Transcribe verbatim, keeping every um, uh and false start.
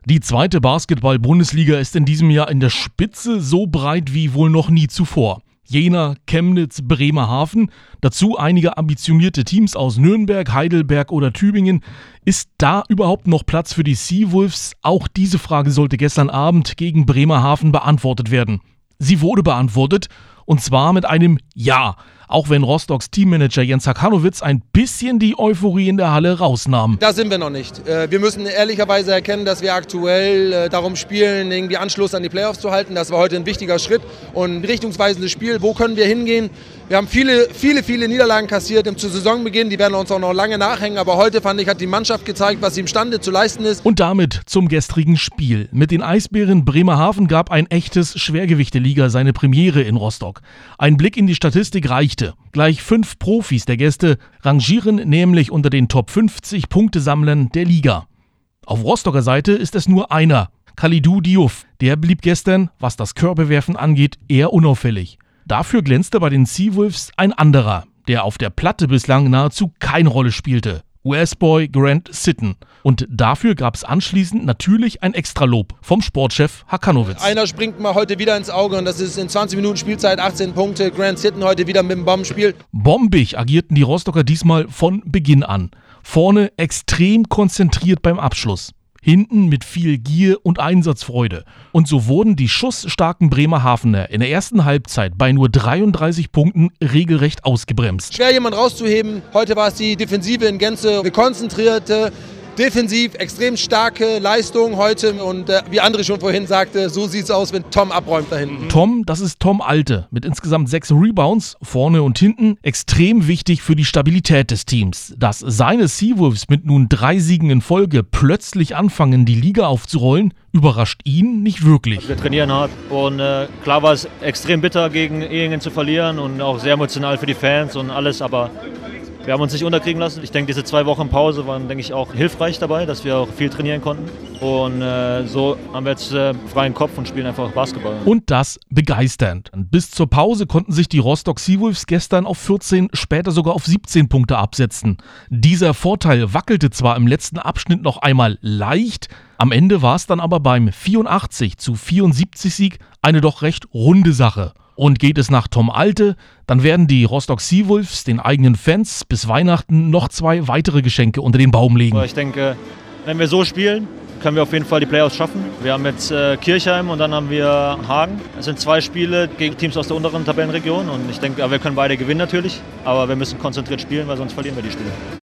Die zweite Basketball-Bundesliga ist in diesem Jahr in der Spitze so breit wie wohl noch nie zuvor. Jena, Chemnitz, Bremerhaven, dazu einige ambitionierte Teams aus Nürnberg, Heidelberg oder Tübingen. Ist da überhaupt noch Platz für die Seawolves? Auch diese Frage sollte gestern Abend gegen Bremerhaven beantwortet werden. Sie wurde beantwortet, und zwar mit einem Ja, auch wenn Rostocks Teammanager Jens Hakanowitz ein bisschen die Euphorie in der Halle rausnahm. Da sind wir noch nicht. Wir müssen ehrlicherweise erkennen, dass wir aktuell darum spielen, irgendwie Anschluss an die Playoffs zu halten. Das war heute ein wichtiger Schritt und ein richtungsweisendes Spiel. Wo können wir hingehen? Wir haben viele, viele, viele Niederlagen kassiert im Saisonbeginn. Die werden uns auch noch lange nachhängen. Aber heute, fand ich, hat die Mannschaft gezeigt, was sie imstande zu leisten ist. Und damit zum gestrigen Spiel. Mit den Eisbären Bremerhaven gab ein echtes Schwergewichte-Liga seine Premiere in Rostock. Ein Blick in die Statistik reichte. Gleich fünf Profis der Gäste rangieren nämlich unter den Top fünfzig Punktesammlern der Liga. Auf Rostocker Seite ist es nur einer, Kalidou Diouf. Der blieb gestern, was das Körbewerfen angeht, eher unauffällig. Dafür glänzte bei den Seawolves ein anderer, der auf der Platte bislang nahezu keine Rolle spielte. U S-Boy Grant Sitton. Und dafür gab es anschließend natürlich ein Extralob vom Sportchef Hakanowitz. Einer springt mal heute wieder ins Auge und das ist in zwanzig Minuten Spielzeit achtzehn Punkte. Grant Sitton heute wieder mit dem Bombenspiel. Bombig agierten die Rostocker diesmal von Beginn an. Vorne extrem konzentriert beim Abschluss. Hinten mit viel Gier und Einsatzfreude. Und so wurden die schussstarken Bremerhavener in der ersten Halbzeit bei nur dreiunddreißig Punkten regelrecht ausgebremst. Schwer jemand rauszuheben. Heute war es die Defensive in Gänze. Eine konzentrierte, defensiv extrem starke Leistung heute. Und äh, wie André schon vorhin sagte, so sieht es aus, wenn Tom abräumt da hinten. Tom, das ist Tom Alte mit insgesamt sechs Rebounds, vorne und hinten. Extrem wichtig für die Stabilität des Teams. Dass seine Seawolves mit nun drei Siegen in Folge plötzlich anfangen, die Liga aufzurollen, überrascht ihn nicht wirklich. Wir trainieren hart und äh, klar war es extrem bitter, gegen Ehingen zu verlieren und auch sehr emotional für die Fans und alles, aber wir haben uns nicht unterkriegen lassen. Ich denke, diese zwei Wochen Pause waren, denke ich, auch hilfreich dabei, dass wir auch viel trainieren konnten. Und äh, so haben wir jetzt äh, freien Kopf und spielen einfach Basketball. Und das begeisternd. Bis zur Pause konnten sich die Rostock Seawolves gestern auf vierzehn, später sogar auf siebzehn Punkte absetzen. Dieser Vorteil wackelte zwar im letzten Abschnitt noch einmal leicht, am Ende war es dann aber beim vierundachtzig zu vierundsiebzig Sieg eine doch recht runde Sache. Und geht es nach Tom Alte, dann werden die Rostock Seawolves den eigenen Fans bis Weihnachten noch zwei weitere Geschenke unter den Baum legen. Ich denke, wenn wir so spielen, können wir auf jeden Fall die Playoffs schaffen. Wir haben jetzt äh, Kirchheim und dann haben wir Hagen. Es sind zwei Spiele gegen Teams aus der unteren Tabellenregion und ich denke, wir können beide gewinnen natürlich, aber wir müssen konzentriert spielen, weil sonst verlieren wir die Spiele.